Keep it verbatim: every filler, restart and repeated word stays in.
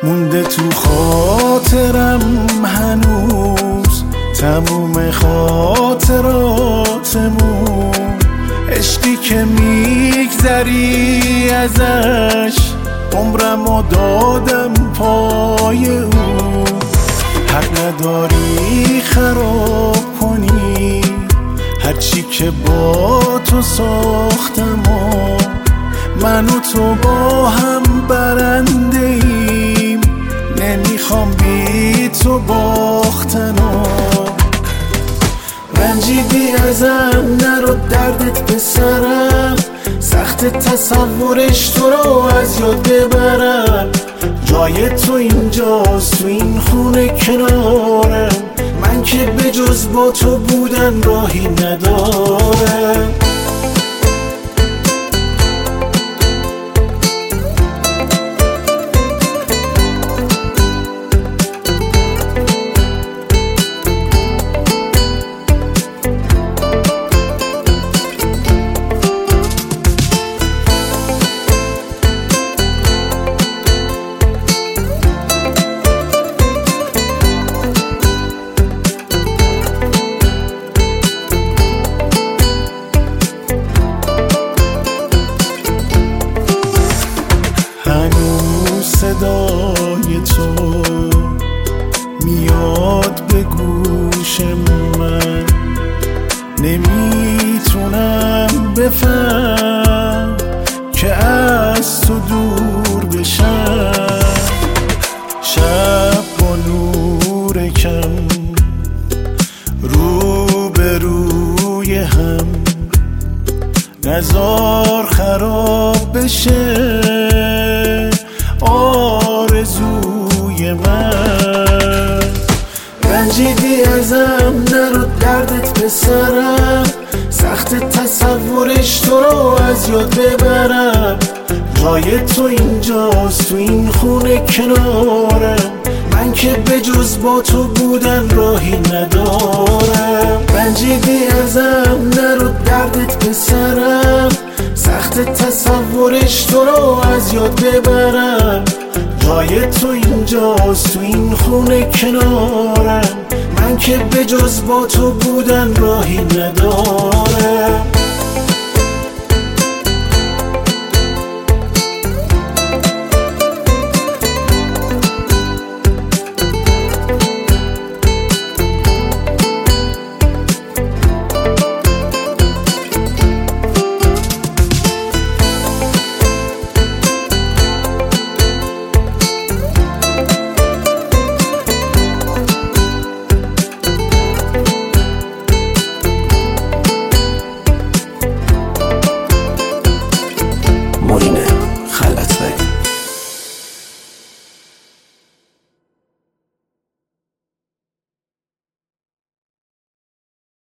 مونده تو خاطرم هنوز تموم خاطراتمون، عشقی که میگذری ازش عمرمو دادم پای او. حق نداری خراب کنی هرچی که با تو ساختم و من و تو با هم برنده ایم، نمیخوام بی تو باختنو. رنجیدی ازم نرو دردت به سرم، سخت تصورش تو رو از یاد ببرم. جای تو اینجاست تو این خونه کنارم، من که به جز با تو بودن راهی ندارم. هنوز صدای تو میاد به گوش من، نمیتونم بفهم که از تو دور بشم. شب با نور کم رو به روی هم، نزار خراب بشه آرزوی من. رنجیدی ازم نرو دردت به سرم، سخت تصورش تو رو از یاد ببرم. جای تو اینجاست تو این خونه کنارم، من که به جز با تو بودن راهی ندارم. رنجیدی ازم نرو دردت به سرم، سخت تصورش تو رو از یاد ببرم. جای تو اینجاست تو این خونه کنارم، من که به جز با تو بودن راهی ندارم.